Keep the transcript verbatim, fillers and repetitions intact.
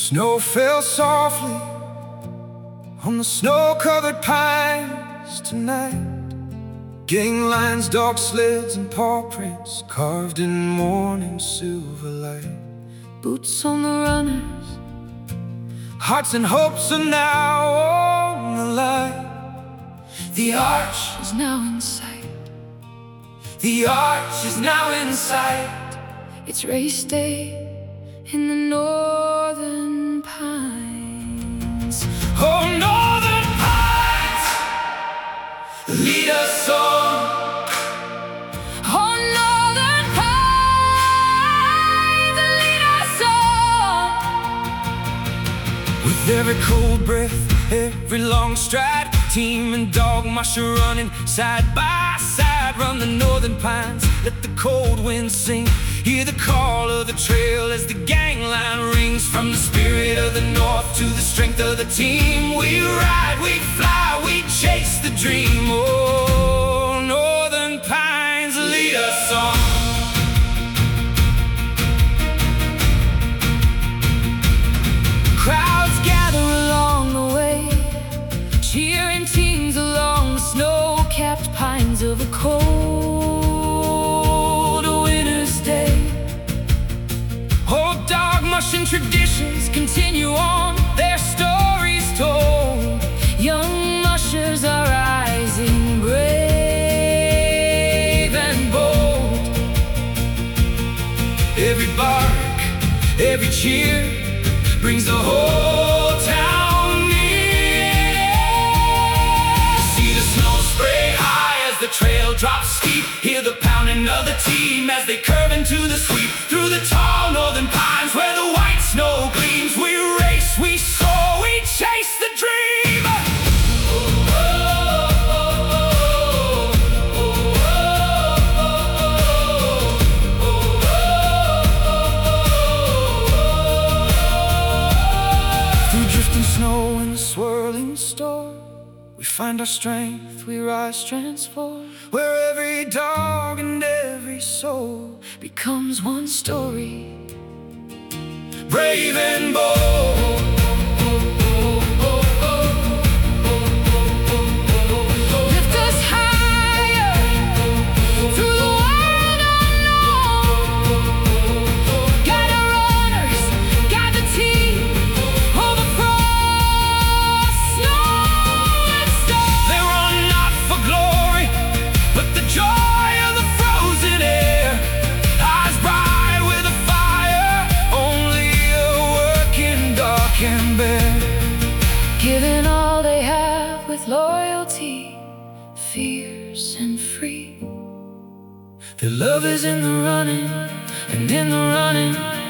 Snow fell softly on the snow-covered pines tonight. Gang lines, dark sleds, and paw prints carved in morning silver light. Boots on the runners, hearts and hopes are now on the line. The arch is now in sight. The arch is now in sight. It's race day in the northern pines. Oh, northern pines, lead us on. Oh, northern pines, lead us on. With every cold breath, every long stride, team and dog musher running side by side. Run the northern pines, let the cold wind sing. Hear the call of the trail as the gangline rings. From the spirit of the north to the strength of the team, we ride, we fly, we chase the dream. Oh, northern pines, lead us on. Crowds gather along the way, cheering teams along the snow-capped pines of a cold winter's day. Old dog mushing traditions continue on, their stories told. Young mushers are rising, brave and bold. Every bark, every cheer brings the whole town near. See the snow spray high as the trail drops steep. Hear the pounding of the team as they curve into the sweep. Through the tall northern pines where the white snow gleams, we race, we soar, we chase the dream. Through drifting snow and the swirling storm, we find our strength, we rise transformed. Where every dog and every soul Becomes one story, brave and bold. lift us higher through the wild unknown. Guide our runners, guide the team over frost, snow, and storm. They run not for glory, but the joy of the frozen air. Eyes bright with a fire only a working dog can bear. Giving all they have with loyalty, fierce and free. Their love is in the running, and in the running